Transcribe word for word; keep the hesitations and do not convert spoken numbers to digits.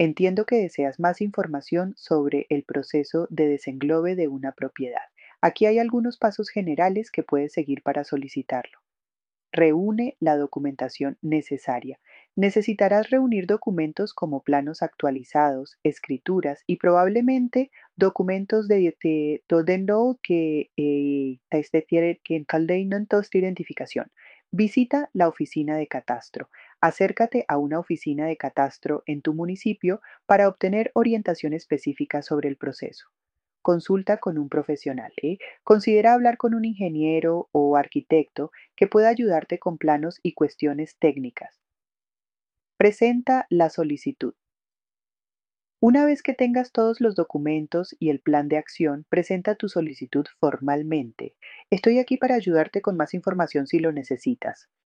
Entiendo que deseas más información sobre el proceso de desenglobe de una propiedad. Aquí hay algunos pasos generales que puedes seguir para solicitarlo. Reúne la documentación necesaria. Necesitarás reunir documentos como planos actualizados, escrituras y probablemente documentos de, de todo lo que eh, teste- que caldein tost identificación. Visita la oficina de catastro. Acércate a una oficina de catastro en tu municipio para obtener orientación específica sobre el proceso. Consulta con un profesional, ¿eh? Considera hablar con un ingeniero o arquitecto que pueda ayudarte con planos y cuestiones técnicas. Presenta la solicitud. Una vez que tengas todos los documentos y el plan de acción, presenta tu solicitud formalmente. Estoy aquí para ayudarte con más información si lo necesitas.